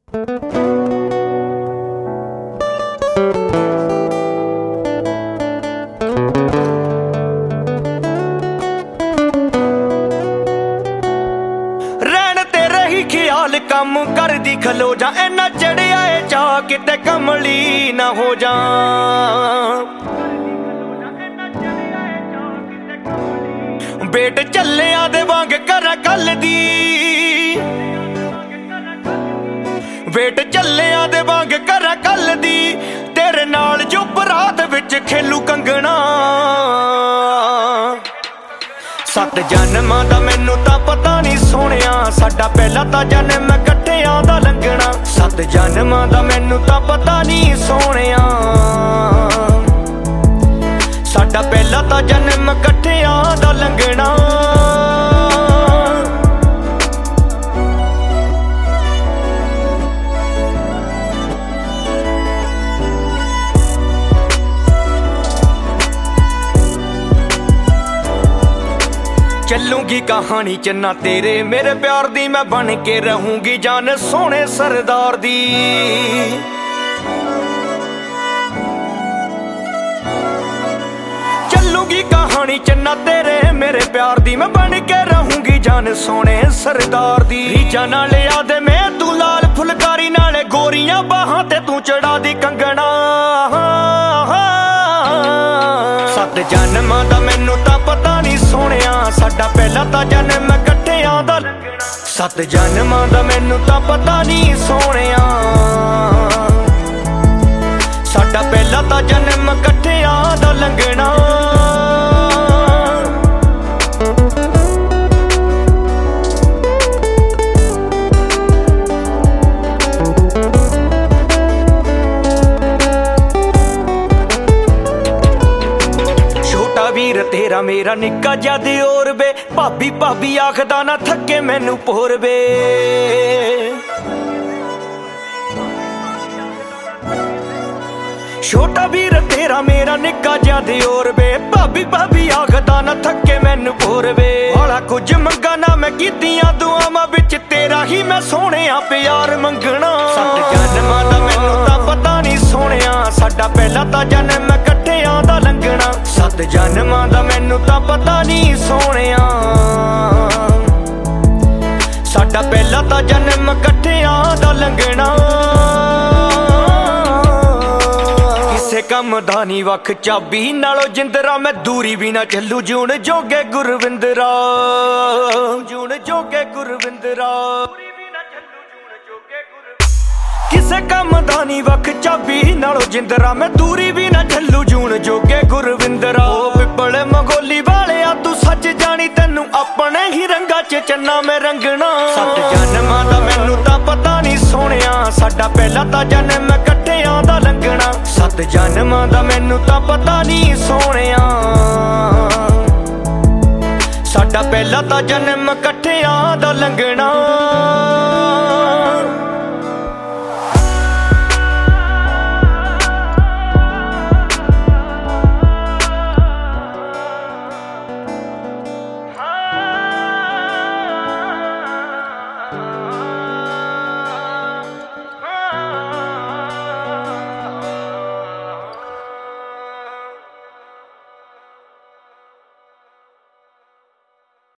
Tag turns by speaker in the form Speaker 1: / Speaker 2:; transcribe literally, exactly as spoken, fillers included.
Speaker 1: ਰਹਿਣ ਤੇਰੇ ਹੀ ਖਿਆਲ ਕੰਮ ਕਰਦੀ ਖਲੋ ਜਾ, ਇੰਨਾ ਚੜਿਆ ਏ ਚਾਹ ਕਿਤੇ ਕਮਲੀ ਨਾ ਹੋ ਜਾ। ਬੇਟ ਚੱਲਿਆਂ ਦੇ ਵਾਂਗ ਕਰਾਂ ਕੱਲ ਦੀ, ਵੇਟ ਚੱਲਿਆਂ ਦੇ ਵਾਂਗ ਕਰਾਂ ਕੱਲ ਦੀ, ਤੇਰੇ ਨਾਲ ਜੋ ਬਰਾਤ ਵਿੱਚ ਖੇਲੂ ਕੰਗਣਾ। ਸੱਤ ਜਨਮਾਂ ਦਾ ਮੈਨੂੰ ਤਾਂ ਪਤਾ ਨਹੀਂ ਸੋਹਣਿਆ, ਸਾਡਾ ਪਹਿਲਾ ਤਾਂ ਜਨਮ ਇਕੱਠਿਆਂ ਦਾ ਲੰਘਣਾ। ਸੱਤ ਜਨਮਾਂ ਦਾ ਮੈਨੂੰ ਤਾਂ ਪਤਾ ਨਹੀਂ ਸੋਹਣਿਆ, ਸਾਡਾ ਪਹਿਲਾ ਤਾਂ ਜਨਮ ਇਕੱਠਿਆਂ ਦਾ ਲੰਘਣਾ। ਚੱਲੂਗੀ ਕਹਾਣੀ ਚੰਨਾ ਤੇਰੇ ਮੇਰੇ ਪਿਆਰ ਦੀ, ਮੈਂ ਬਣ ਕੇ ਰਹੂੰਗੀ ਜਾਨ ਸੋਹਣੇ ਸਰਦਾਰ ਦੀ। ਚੱਲੂਗੀ ਕਹਾਣੀ ਚੰਨਾ ਤੇਰੇ ਮੇਰੇ ਪਿਆਰ ਦੀ, ਮੈਂ ਬਣ ਕੇ ਰਹੂੰਗੀ ਜਾਨ ਸੋਹਣੇ ਸਰਦਾਰ ਦੀ। ਰੀਝਾਂ ਨਾਲ ਆਦੇ ਮੈਂ ਤੂੰ ਲਾਲ ਫੁਲਕਾਰੀ, ਨਾਲੇ ਗੋਰੀਆਂ ਬਾਹਾਂ ਤੇ ਤੂੰ ਚੜਾ ਦੀ ਕੰਗਣਾ। ਸੱਤ ਜਨਮਾਂ ਦਾ ਮੈਨੂੰ ਤਾਂ ਪਤਾ ਨਹੀਂ ਸੋਹਣਿਆ, ਸਾਡਾ ਪਹਿਲਾ ਤਾਂ ਜਨਮ ਇਕੱਠਿਆਂ ਦਾ ਲੰਘਣਾ। ਸੱਤ ਜਨਮਾਂ ਦਾ ਮੈਨੂੰ ਤਾਂ ਪਤਾ ਨਹੀਂ ਸੋਹਣਿਆ, ਸਾਡਾ ਪਹਿਲਾ ਤਾਂ ਜਨਮ ਇਕੱਠਿਆਂ ਦਾ ਲੰਘਣਾ। ਵੀਰ ਤੇਰਾ ਮੇਰਾ ਨਿੱਕਾ ਜਿਹਾ ਦਿਓਰ ਵੇ, ਭਾਬੀ ਭਾਬੀ ਆਖਦਾ ਨਾ ਥੱਕੇ ਮੈਨੂੰ ਪੋਰ ਵੇ। ਛੋਟਾ ਵੀਰ ਤੇਰਾ ਮੇਰਾ ਨਿੱਕਾ ਜਿਹਾ ਦਿਓਰ ਵੇ, ਭਾਬੀ ਭਾਬੀ ਆਖਦਾ ਨਾ ਥੱਕੇ ਮੈਨੂੰ ਪੋਰ ਵੇ। ਵਾਲਾ ਕੁਝ ਮੰਗਾ ਨਾ ਮੈਂ ਕੀਤੀਆਂ ਦੁਆਵਾਂ ਵਿੱਚ, ਤੇਰਾ ਹੀ ਮੈਂ ਸੋਹਣਿਆ ਪਿਆਰ ਮੰਗਣਾ। ਸੱਤ ਜਨਮਾਂ ਦਾ ਮੈਨੂੰ ਤਾਂ ਪਤਾ ਨਹੀਂ ਸੋਹਣਿਆ, ਸਾਡਾ ਪਹਿਲਾ ਤਾਂ ਜਨਮ ਇਕੱਠਿਆਂ ਦਾ ਲੰਘਣਾ। ਸੱਤ ਜਨਮਾਂ ਦਾ ਮੈਨੂੰ ਤਾਂ ਪਤਾ ਨਹੀਂ ਸੋਹਣਿਆ, ਸਾਡਾ ਪਹਿਲਾ ਤਾਂ ਜਨਮ ਇਕੱਠਿਆਂ ਦਾ ਲੰਘਣਾ। ਕਿਸੇ ਕੰਮ ਦਾ ਨੀ ਵੱਖ ਚਾਬੀ ਨਾਲੋਂ ਜਿੰਦਰਾ, ਮੈਂ ਦੂਰੀ ਵੀ ਨਾ ਚੱਲੂ ਜੂਣ ਜੋਗੇ ਗੁਰਵਿੰਦਰਾ। ਜੂਣ ਜੋਗੇ ਗੁਰਵਿੰਦਰਾ, ਕਿਸੇ ਕੰਮ ਦਾ ਨੀ ਵੱਖ ਚਾਬੀ ਨਾਲੋਂ ਜਿੰਦਰਾ, ਮੈਂ ਦੂਰੀ ਵੀ ਨਾ ਝੱਲੂ ਜੂਣ ਜੋਗੇ ਗੁਰਵਿੰਦਰਾ। ਉਹ ਪਿੱਪਲ ਮੰਗੋਲੀ ਵਾਲਿਆ ਤੂੰ ਸੱਚ ਜਾਣੀ, ਤੈਨੂੰ ਆਪਣੇ ਹੀ ਰੰਗਾਂ ਚ ਚੰਨਾ ਮੈਂ ਰੰਗਣਾ। ਸੱਤ ਜਨਮਾਂ ਦਾ ਮੈਨੂੰ ਤਾਂ ਪਤਾ ਨਹੀਂ ਸੋਹਣਿਆ, ਸਾਡਾ ਪਹਿਲਾ ਤਾਂ ਜਨਮ ਇਕੱਠਿਆਂ ਦਾ ਲੰਘਣਾ। ਸੱਤ ਜਨਮਾਂ ਦਾ ਮੈਨੂੰ ਤਾਂ ਪਤਾ ਨਹੀਂ ਸੋਹਣਿਆ, ਸਾਡਾ ਪਹਿਲਾ ਤਾਂ ਜਨਮ ਇਕੱਠਿਆਂ ਦਾ ਲੰਘਣਾ।